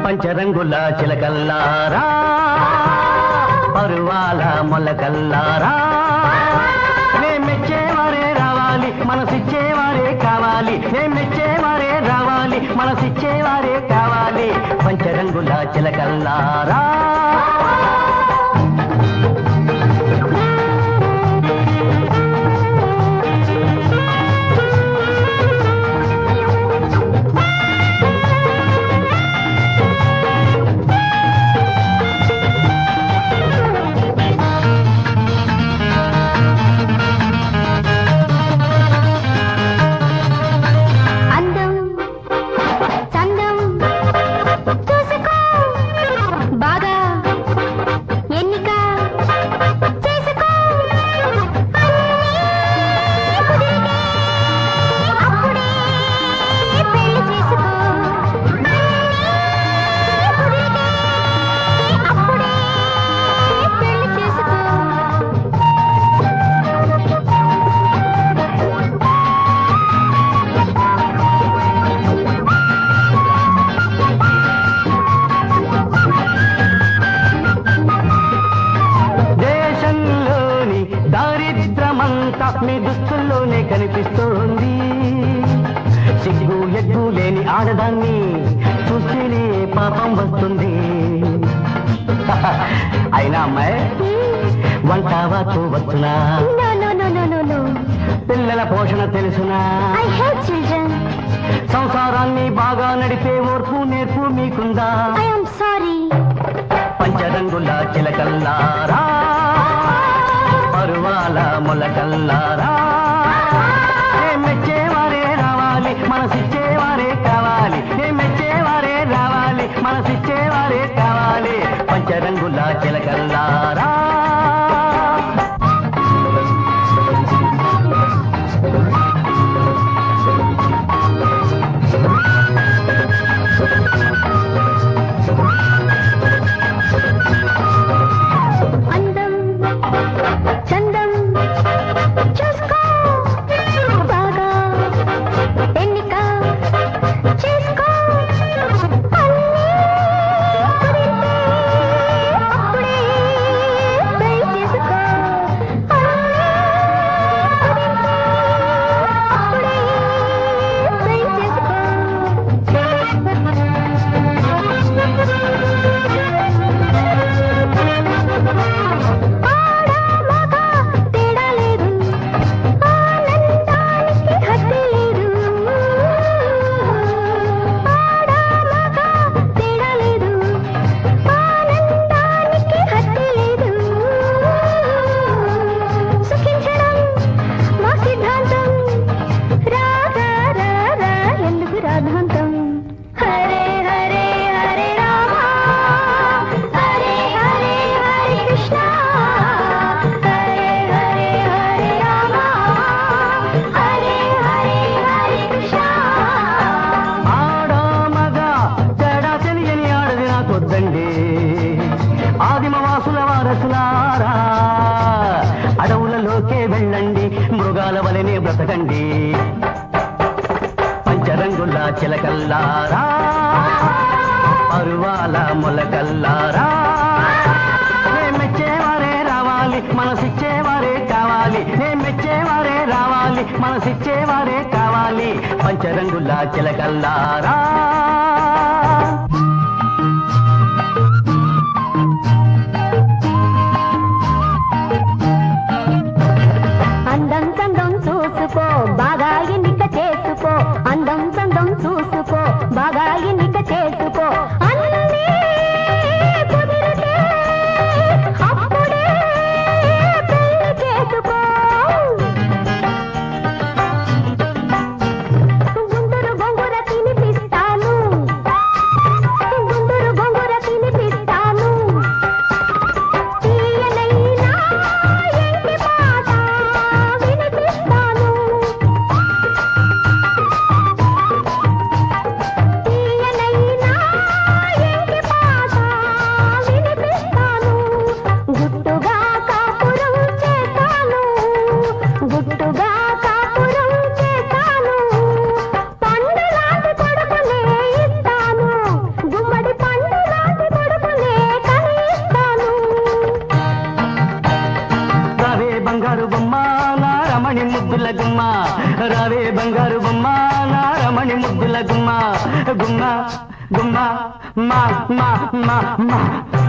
పంచరంగుల చిలకల్లారా పరువాల మొలకల్లారా మెచ్చేవారే రావాలి మనసిచ్చేవారే కావాలి మెచ్చేవారే రావాలి మనసిచ్చేవారే కావాలి పంచరంగుల చిలకల్లారా మీ దుస్తుల్లోనే కనిపిస్తోంది సిగ్గు ఎగ్గు లేని ఆడదాన్ని చూస్తేనే పాపం వస్తుంది అయినా అమ్మాయి వంటవాకు వచ్చునా పిల్లల పోషణ తెలుసునా సంసారాన్ని బాగా నడిపే ఓర్పు నేర్పు మీకుందా పంచరంగుల చిలకల్లారా పరువాల మొలకల్లారా మెచ్చేవారే రావాలి మనసిచ్చేవారే కావాలి మెచ్చేవారే రావాలి మనసిచ్చేవారే కావాలి పంచరంగుల చిలకల్లారా ఆదిమవాసుల వారసులారా అడవులలోకే వెళ్ళండి మృగాల వలనే బ్రతకండి పంచరంగుల చిలకల్లారా పరువాల మొలకల్లారా మెచ్చేవారే రావాలి మనసిచ్చేవారే కావాలి మెచ్చేవారే రావాలి మనసిచ్చేవారే కావాలి పంచరంగుల చిలకల్లారా బాగా ఎన్నిక చేసుకో అందం చందం చూసుకో బాగా ఎన్నిక చేసుకో అన్నీ కుదిరితే అప్పుడే పెళ్లి చేసుకో గుంటూరు గొంగుర తినిపిస్తా గుమ్మ రావే బంగారు బొమ్మ నా రమణి ముద్దుల గుమ్మ గుమ్మ గుమ్మ మా మా మా మా